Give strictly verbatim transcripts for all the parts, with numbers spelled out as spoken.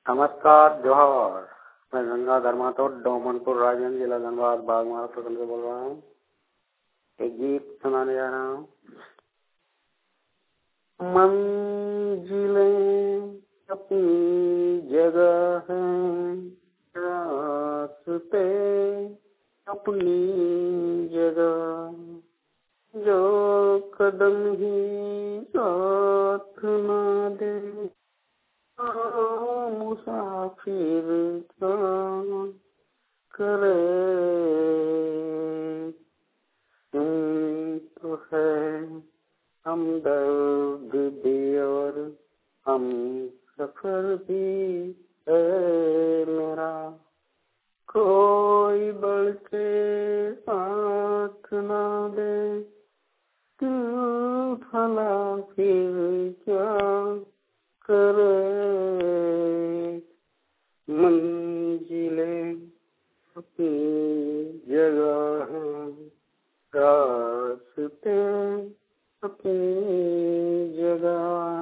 नमस्कार, जोहर। मैं गंगाधर माथुर, डोमनपुर, राजगंज जिला, धनबाद, बागमारा प्रखंड से बोल रहा हूँ। एक गीत सुनाने जा रहा हूँ। मंजिलें अपनी जगह हैं, रास्ते अपनी जगह, जो कदम ही साथ ना दे मुसाफिर क्या करे। तुम तो है हमदर्द भी और हम सफर भी है मेरा, कोई बढ़ के साथ ना दे क्यों भला फिर क्या करे। मंजिलें अपनी जगह हैं, रास्ते अपनी जगह,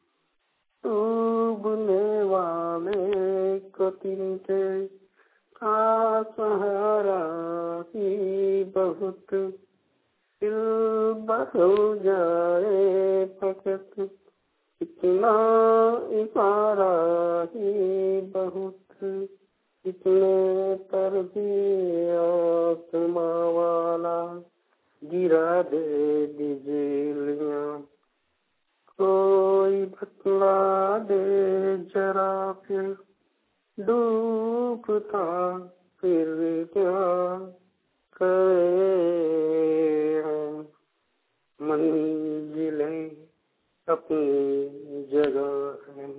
डूबने वाले को तिनके का सहारा ही बहुत, दिल बदल जाए फकत इतना इशारा ही बहुत, इतने पर भी आसमां वाला गिरा दे बिजलियां, कोई बतला दे जरा फिर डूबता फिर क्या करे। मंजिलें अपनी जगह है,